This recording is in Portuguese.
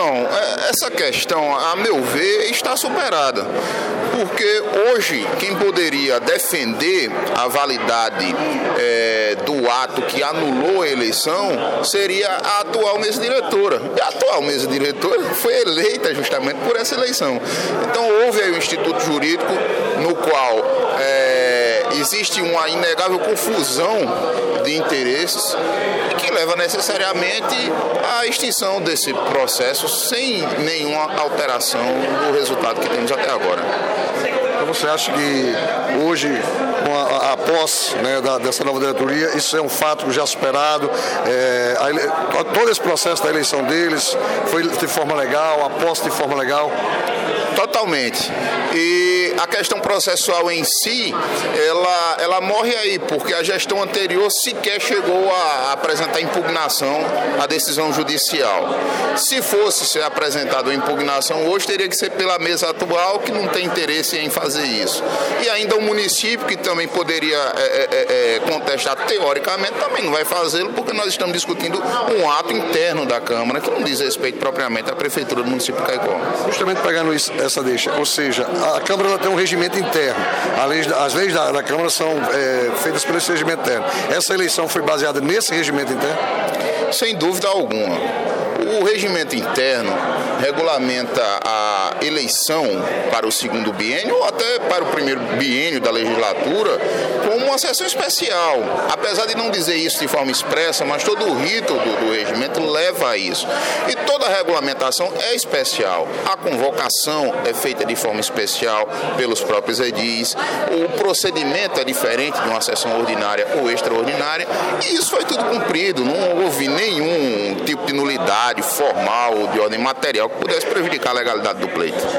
Não, essa questão, a meu ver, está superada. Porque hoje, quem poderia defender a validade do ato que anulou a eleição seria a atual mesa diretora. E a atual mesa diretora foi eleita justamente por essa eleição. Então houve aí um instituto jurídico no qual existe uma inegável confusão de interesses que leva necessariamente à extinção desse processo sem nenhuma alteração do resultado que temos até agora. Então você acha que hoje, com a posse, né, dessa nova diretoria, isso é um fato já superado? Todo esse processo da eleição deles foi de forma legal, a posse de forma legal? Totalmente. E a questão processual em si, ela morre aí, porque a gestão anterior sequer chegou a apresentar impugnação à decisão judicial. Se fosse ser apresentada uma impugnação hoje, teria que ser pela mesa atual, que não tem interesse em fazer isso. E ainda o município, que também poderia contestar teoricamente, também não vai fazê-lo, porque nós estamos discutindo um ato interno da Câmara, que não diz respeito propriamente à Prefeitura do município de Caicó. Justamente pegando essa deixa, ou seja, a Câmara ela tem um regimento interno. As leis da Câmara são feitas por esse regimento interno. Essa eleição foi baseada nesse regimento interno? Sem dúvida alguma. O regimento interno regulamenta a eleição para o segundo biênio ou até para o primeiro biênio da legislatura como uma sessão especial. Apesar de não dizer isso de forma expressa, mas todo o rito do regimento leva a isso. E toda a regulamentação é especial. A convocação é feita de forma especial pelos próprios edis. O procedimento é diferente de uma sessão ordinária ou extraordinária. E isso foi tudo cumprido. Não houve nenhum tipo de nulidade formal ou de ordem material que pudesse prejudicar a legalidade do pleito.